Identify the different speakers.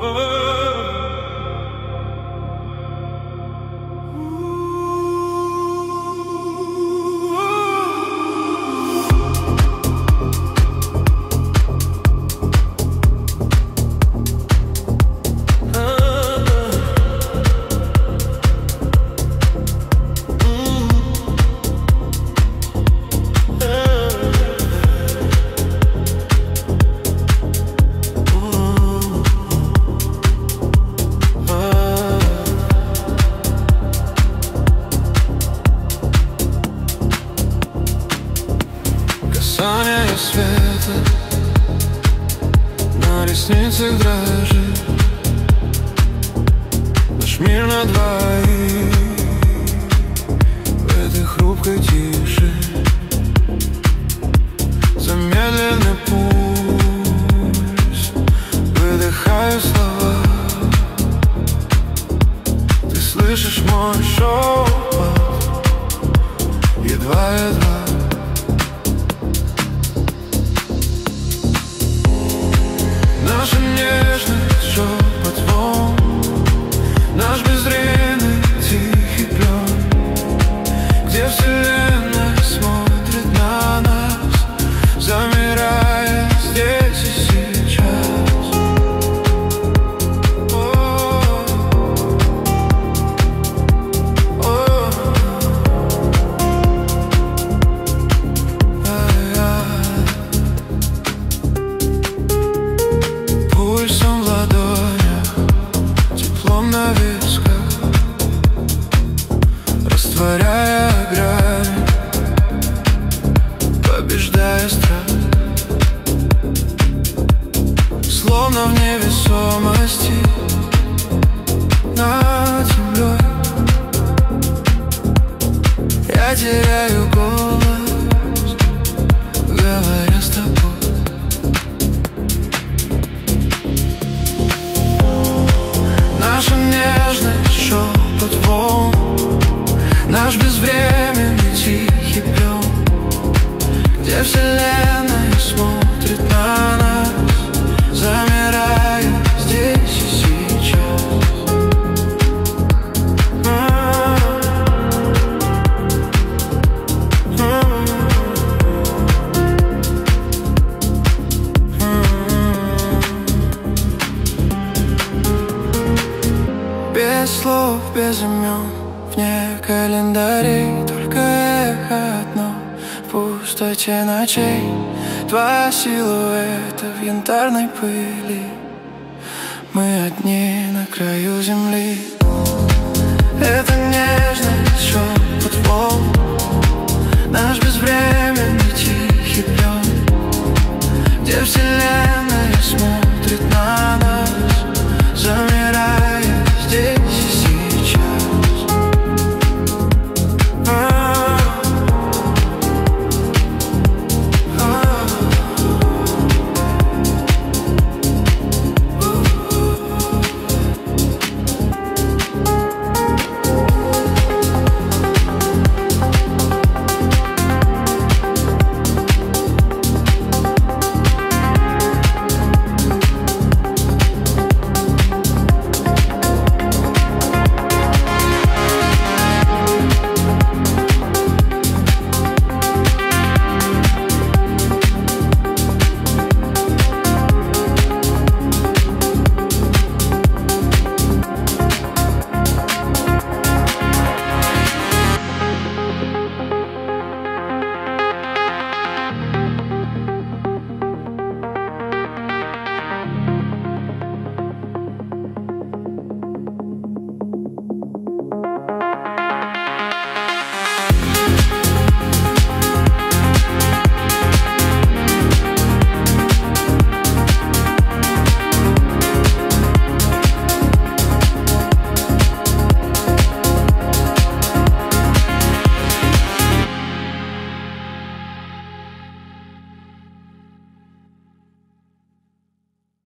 Speaker 1: Касание света на ресницах дрожит. Наш мир на двоих в этой хрупкой тиши. Замедленный пульс, выдыхаю слова. Ты слышишь мой шепот, едва-едва. Наша нежность, шепот волн, наш безвременный тихий плен, где вселенная смотрит на нас, замирая здесь и сейчас. Пульсом в ладонях, теплом на висках, растворяя грань, побеждая страх. Словно в невесомости над землей я теряю голос, говоря с тобой. Наша нежность, шепот волн, наш безвременный тихий пел, где вселенная смотрит на нас, замирая здесь и сейчас. Без слов, без имен, вне календарей, только эхо одно в пустоте ночей. Два силуэта в янтарной пыли, мы одни на краю земли. Это нежность, шепот волн, наш